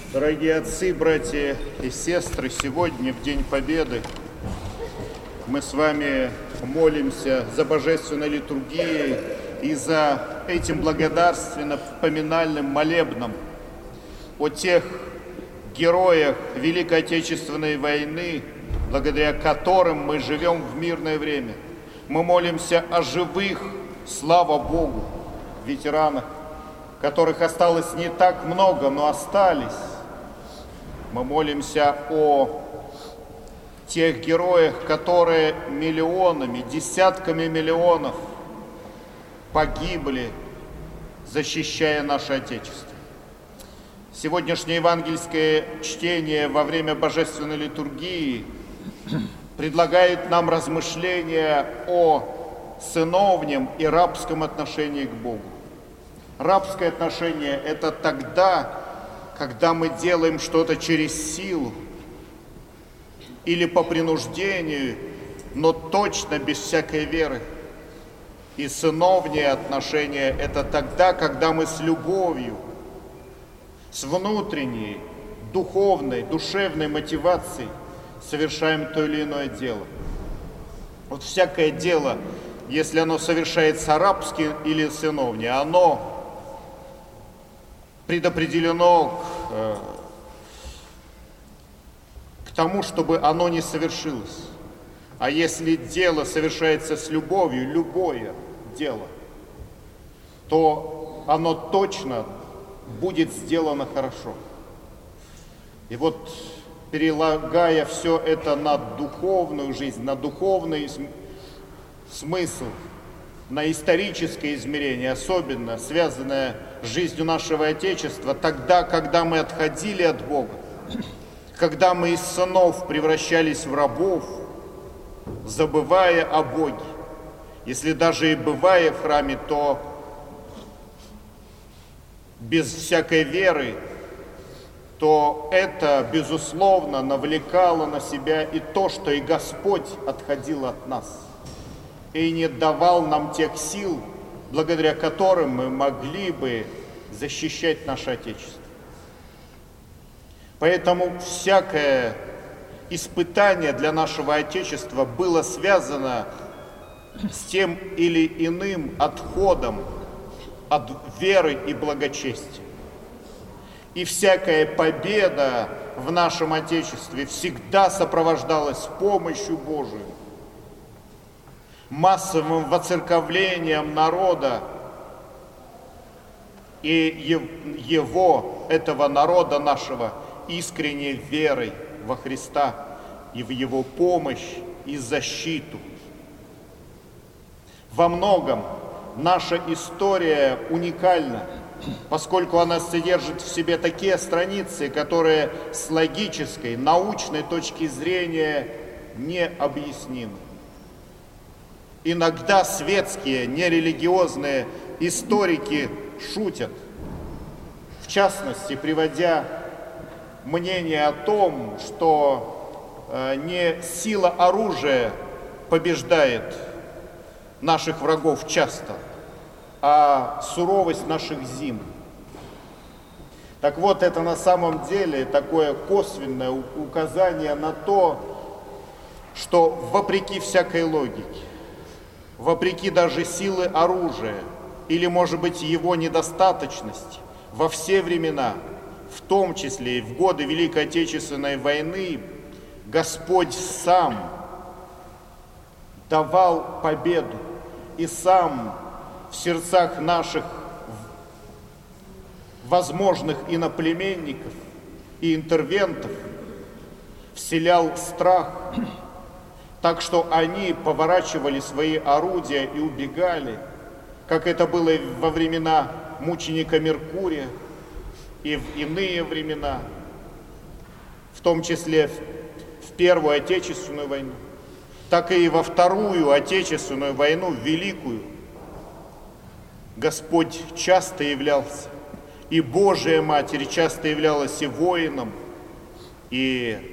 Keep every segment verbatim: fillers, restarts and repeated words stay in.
Дорогие отцы, братья и сестры, сегодня, в День Победы, мы с вами молимся за божественной литургией и за этим благодарственно-поминальным молебном о тех героях Великой Отечественной войны, благодаря которым мы живем в мирное время. Мы молимся о живых, слава Богу, ветеранах, которых осталось не так много, но остались. Мы молимся о тех героях, которые миллионами, десятками миллионов погибли, защищая наше Отечество. Сегодняшнее евангельское чтение во время Божественной литургии предлагает нам размышления о сыновнем и рабском отношении к Богу. Рабское отношение – это тогда, когда мы делаем что-то через силу или по принуждению, но точно без всякой веры. И сыновнее отношение – это тогда, когда мы с любовью, с внутренней, духовной, душевной мотивацией совершаем то или иное дело. Вот всякое дело, если оно совершается рабски или сыновне, оно предопределено к, э, к тому, чтобы оно не совершилось. А если дело совершается с любовью, любое дело, то оно точно будет сделано хорошо. И вот, перелагая все это на духовную жизнь, на духовный смысл, на историческое измерение, особенно связанное с жизнью нашего Отечества, тогда, когда мы отходили от Бога, когда мы из сынов превращались в рабов, забывая о Боге. Если даже и бывая в храме, то без всякой веры, то это, безусловно, навлекало на себя и то, что и Господь отходил от нас и не давал нам тех сил, благодаря которым мы могли бы защищать наше Отечество. Поэтому всякое испытание для нашего Отечества было связано с тем или иным отходом от веры и благочестия. И всякая победа в нашем Отечестве всегда сопровождалась помощью Божией, массовым воцерковлением народа и его, этого народа нашего, искренней верой во Христа и в Его помощь и защиту. Во многом наша история уникальна, поскольку она содержит в себе такие страницы, которые с логической, научной точки зрения необъяснимы. Иногда светские, нерелигиозные историки шутят, в частности, приводя мнение о том, что э, не сила оружия побеждает наших врагов часто, а суровость наших зим. Так вот, это на самом деле такое косвенное указание на то, что вопреки всякой логике, вопреки даже силы оружия или, может быть, его недостаточности, во все времена, в том числе и в годы Великой Отечественной войны, Господь сам давал победу и сам в сердцах наших возможных иноплеменников и интервентов вселял страх, так что они поворачивали свои орудия и убегали, как это было во времена мученика Меркурия и в иные времена, в том числе в Первую Отечественную войну, так и во Вторую Отечественную войну, Великую. Господь часто являлся, и Божия Матерь часто являлась и воином, и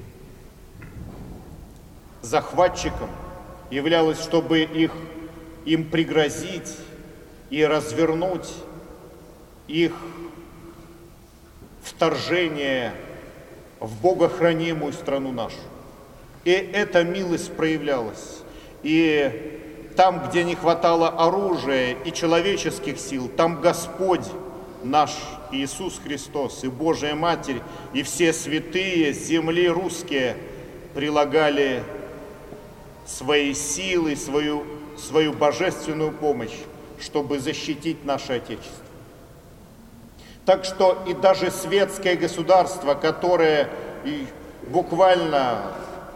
захватчиком, являлась, чтобы их, им пригрозить и развернуть их в вторжение в богохранимую страну нашу. И эта милость проявлялась. И там, где не хватало оружия и человеческих сил, там Господь наш Иисус Христос и Божия Матерь, и все святые земли русские прилагали свои силы, свою, свою божественную помощь, чтобы защитить наше Отечество. Так что и даже светское государство, которое и буквально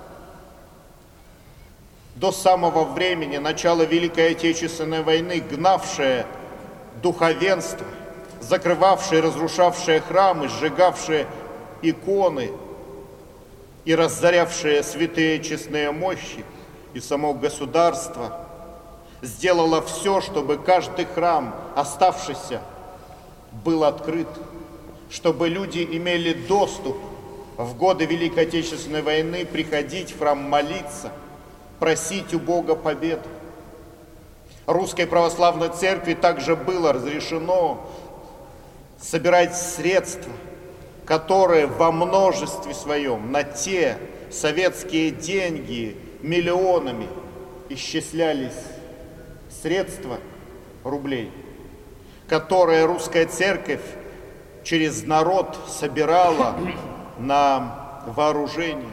до самого времени начала Великой Отечественной войны, гнавшее духовенство, закрывавшее, разрушавшее храмы, сжигавшее иконы и разорявшее святые честные мощи, и само государство сделало все, чтобы каждый храм, оставшийся, был открыт, чтобы люди имели доступ в годы Великой Отечественной войны приходить в храм молиться, просить у Бога победы. Русской Православной Церкви также было разрешено собирать средства, которые во множестве своем на те советские деньги миллионами исчислялись средства рублей, которые русская церковь через народ собирала на вооружение.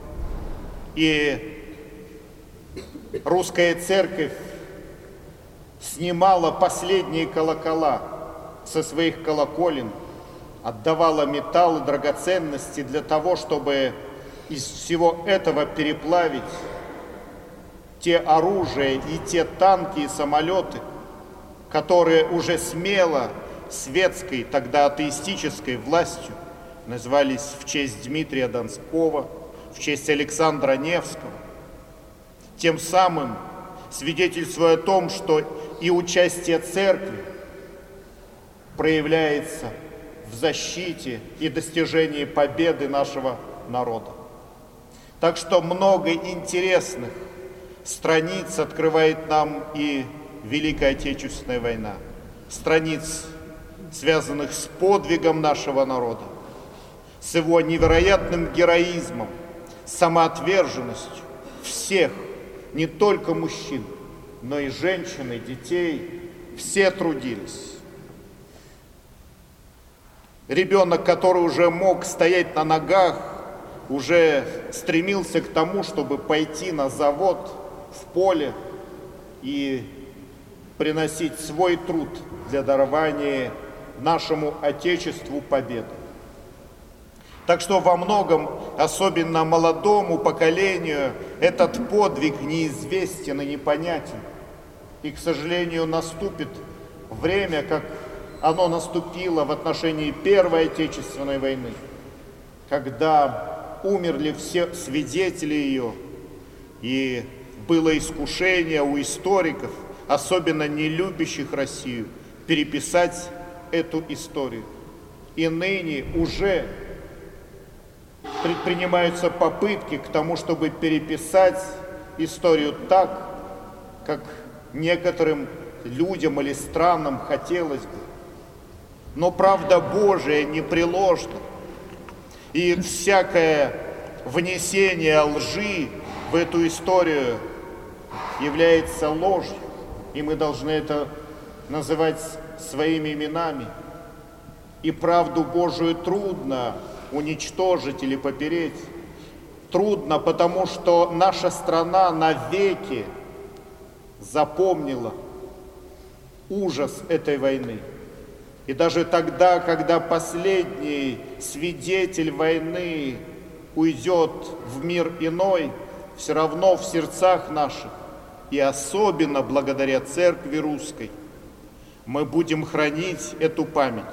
И русская церковь снимала последние колокола со своих колоколен, отдавала металл и драгоценности для того, чтобы из всего этого переплавить те оружия и те танки и самолеты, которые уже смело светской, тогда атеистической властью назывались в честь Дмитрия Донского, в честь Александра Невского, тем самым свидетельствуя о том, что и участие церкви проявляется в защите и достижении победы нашего народа. Так что много интересных страниц открывает нам и Великая Отечественная война, страниц, связанных с подвигом нашего народа, с его невероятным героизмом, самоотверженностью всех, не только мужчин, но и женщин, и детей, все трудились. Ребенок, который уже мог стоять на ногах, уже стремился к тому, чтобы пойти на завод, в поле и приносить свой труд для дарования нашему Отечеству победы. Так что во многом, особенно молодому поколению, этот подвиг неизвестен и непонятен. И, к сожалению, наступит время, как оно наступило в отношении Первой Отечественной войны, когда умерли все свидетели ее, и было искушение у историков, особенно не любящих Россию, переписать эту историю. И ныне уже предпринимаются попытки к тому, чтобы переписать историю так, как некоторым людям или странам хотелось бы. Но правда Божия непреложна, и всякое внесение лжи в эту историю является ложью, и мы должны это называть своими именами. И правду Божию трудно уничтожить или попереть. Трудно, потому что наша страна навеки запомнила ужас этой войны. И даже тогда, когда последний свидетель войны уйдет в мир иной, все равно в сердцах наших, и особенно благодаря Церкви Русской, мы будем хранить эту память.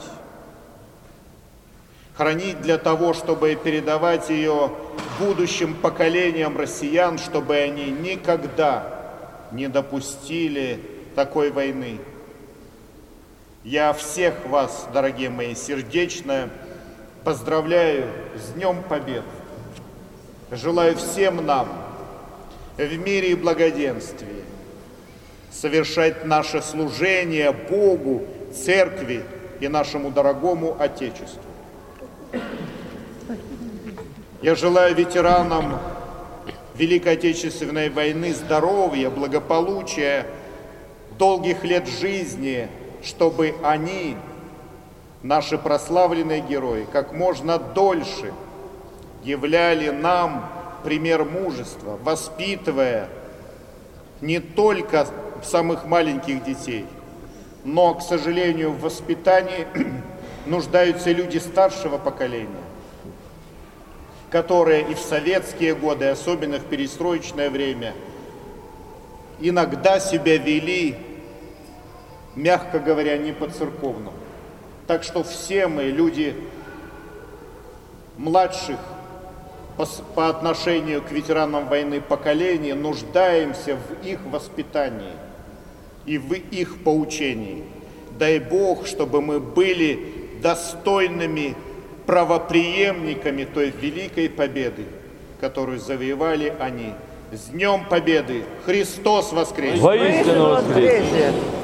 Хранить для того, чтобы передавать ее будущим поколениям россиян, чтобы они никогда не допустили такой войны. Я всех вас, дорогие мои, сердечно поздравляю с Днем Победы. Желаю всем нам в мире и благоденствии совершать наше служение Богу, Церкви и нашему дорогому Отечеству. Я желаю ветеранам Великой Отечественной войны здоровья, благополучия, долгих лет жизни, чтобы они, наши прославленные герои, как можно дольше являли нам пример мужества, воспитывая не только самых маленьких детей, но, к сожалению, в воспитании нуждаются люди старшего поколения, которые и в советские годы, особенно в перестроечное время, иногда себя вели, мягко говоря, не по-церковному. Так что все мы, люди младших по, по отношению к ветеранам войны поколения, нуждаемся в их воспитании и в их поучении. Дай Бог, чтобы мы были достойными правопреемниками той великой победы, которую завоевали они. С Днем Победы! Христос воскресе! Воистину воскресе!